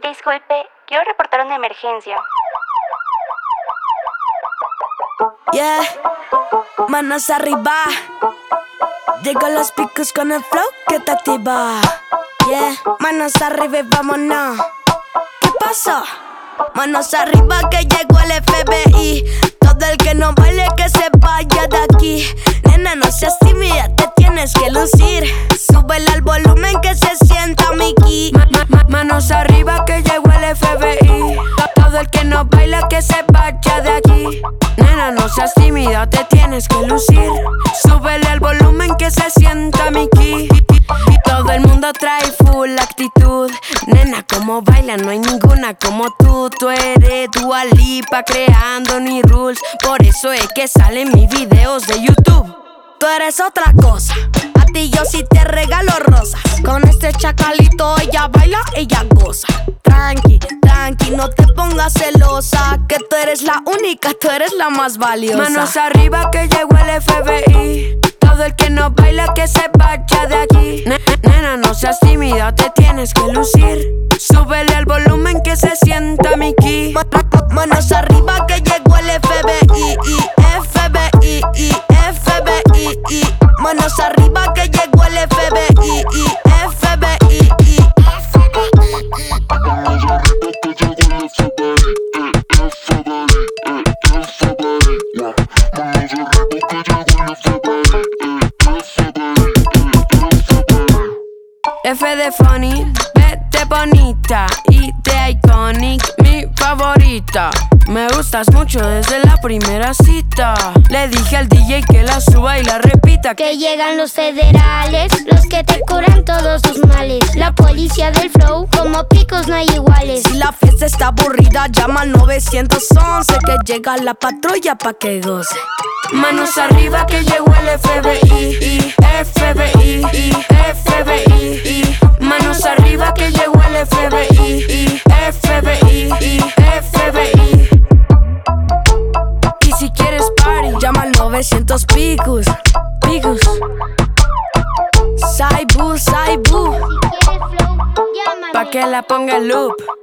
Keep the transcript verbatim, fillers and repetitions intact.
Disculpe, quiero reportar una emergencia. Yeah, manos arriba. Llego los picos con el flow que te activa. Yeah, manos arriba y vámonos. ¿Qué pasó? Manos arriba que llegó el F B I. Todo el que no baile que se vaya de aquí. Nena, no seas tímida, te tienes que lucir. Súbele al volumen que se sienta Mickey. Ma ma ma Manos arriba que llegó el F B I. Todo el que no baila que se vaya de aquí. Nena, no seas tímida, te tienes que lucir. Súbele al volumen que se sienta Mickey. Todo el mundo trae full actitud. Nena, como baila, no hay ninguna como tú. Tú eres Dua Lipa creando ni rules. Por eso es que salen mis videos de YouTube. Tú eres otra cosa, a ti yo sí te regalo rosas. Con este chacalito ella baila, ella goza. Tranqui, tranqui, no te pongas celosa, que tú eres la única, tú eres la más valiosa. Manos arriba que llegó el F B I. Todo el que no baila que se vaya de aquí. Nena, no seas tímida, te tienes que lucir. Súbele al volumen que se sienta Mickey. Manos arriba que llegó el F B I. F B I, F B I. Manos arriba que llegó el F B I. F B I, F B I. Manos arriba que llegó el F B I. F B I, F B I. Manos arriba que llegó el F B I. F B I, F B I. F de funny, B de bonita y de iconic, mi favorita. Me gustas mucho desde la primera cita. Le dije al D J que la suba y la repita. Que llegan los federales, los que te curan todos tus males. La policía del flow, como picos no hay iguales. Si la fiesta está aburrida, llama al nueve once, que llega la patrulla pa' que goce. Manos arriba que llegó el F B I. F B I, F B I. Manos arriba que llegó el F B I. F B I, F B I. Y si quieres party, llama al novecientos picos. Picos. Saibu, Saibu. Si quieres flow, llámame. Pa' que la ponga en loop.